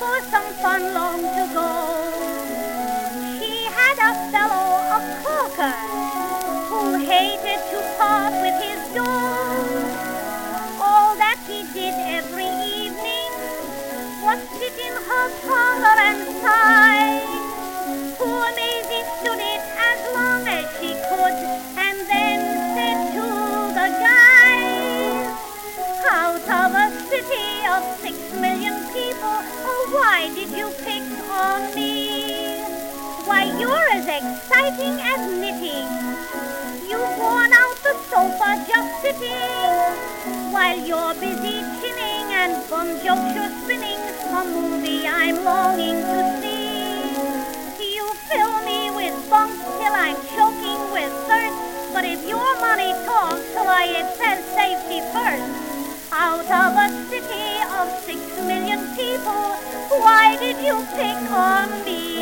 for some fun long ago. She had a fellow, a corker, who hated to part with his dough. All that he did every evening was sit in her parlor and sigh. Poor Maisie stood it as long as she could, and then said to the guys, out of a city of 6 million people, oh, why did you pick on me? Why, you're as exciting as knitting. You've worn out the sofa just sitting, while you're busy chinning and bum jokes you're spinning, a movie I'm longing to see. You fill me with bunk till I'm choking with thirst, but if your money talks, why it says safety first. Out of a city of 6 million people, why did you pick on me?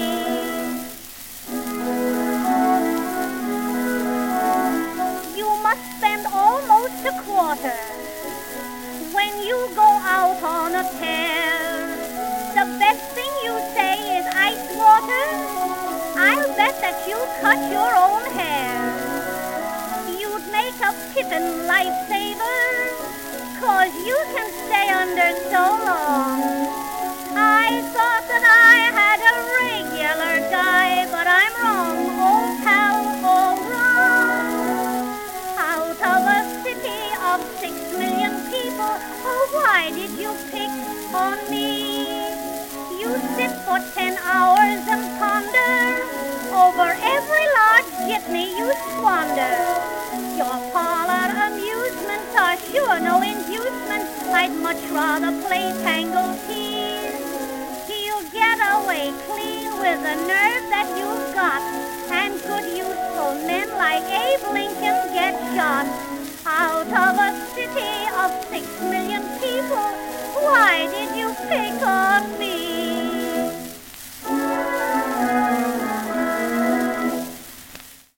You must spend almost a quarter when you go out on a tear. The best thing you say is ice water. I'll bet that you cut your own hair. You'd make a kitten lifesaver, 'cause you can stay under so long. I thought that I had a regular guy, but I'm wrong, old pal, all wrong. Out of a city of 6 million people, oh, why did you pick on me? You sit for 10 hours and ponder over every large jitney you squander. Your parlor amusements are sure no inducement. I'd much rather play tango tease. You get away clean with the nerve that you've got, and good useful men like Abe Lincoln get shot. Out of a city of 6 million